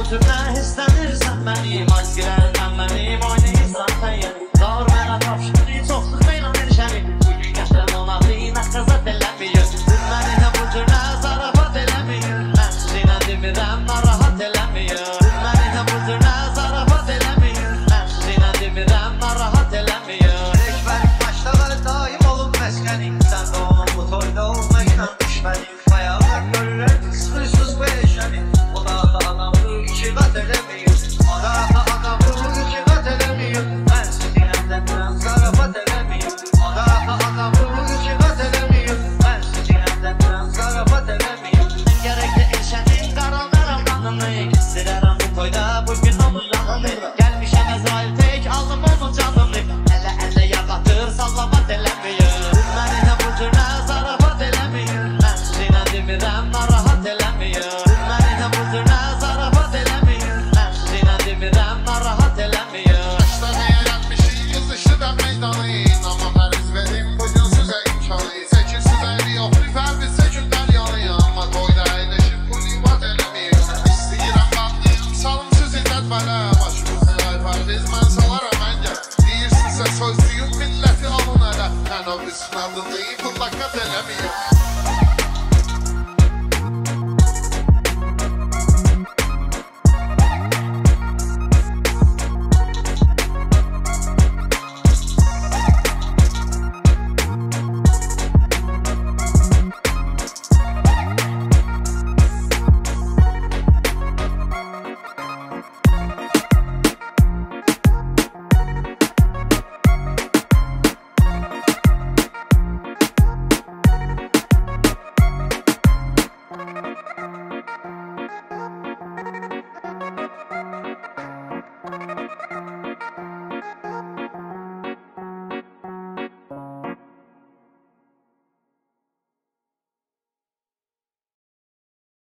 cümlə hissənirsən mənim, aşkirələn mənim, oynayırsan sən yəni. Zor mənə tapşırdı, çox sıxmayla erişəni. Bugün yaşdan ona qiymət qəzət eləmiyir. Siz mənimlə bu cürlə zarafat eləmiyir. Mən sizinlə demirəm, narahat eləmiyir. Siz mənimlə bu cürlə zarafat eləmiyir. Mən sizinlə demirəm, narahat eləmiyir. Reşbəlik başlığı daim olub məskəni. Sən də onun bu toyda olmaqla düşməni. Ayaqlar görürək, sıxırsız bu eşəni. O da adamı iki qat eləmiyir. O da adamı iki qat eləmiyir. Mən sizinlə demirəm, zarafat eləmiyir. O da adamı iki qat eləmiyir. Mən sizinlə demirəm, zarafat eləmiyir. Mən gərəkli eşənin qaranlarım qanını. İstirərəm bu toyda bugün onun yanını. Gəlmişəm Əzrail tek, aldım onun canını. Ələ yağatır, sallamat eləmiyir. Siz mənimlə bu cürlə zarafat eləmiyir. Mən sizinlə demirəm, narahat eləmiyir. Siz mənimlə bu cürlə zarafat eləmiyir. Mən sizinlə demirəm, narahat eləmiyir. Başdan eğlenmişik, yazışdı da meydanı. Amma mən üz verim, bugün sizə imkanı. Çəkir sizə yox, rifərbi çəkirdən yanıyım. Amma toyda əyləşib, bu livat eləmiyim. İstəyirəm, baxdıyım, salım sizi dədvələ. Başımızı ayfarviz, mən salaram əngə. Deyirsinizə sözlüyüm, milləti alın ələ. Mən o üstün adını pullaqat eləmiyim.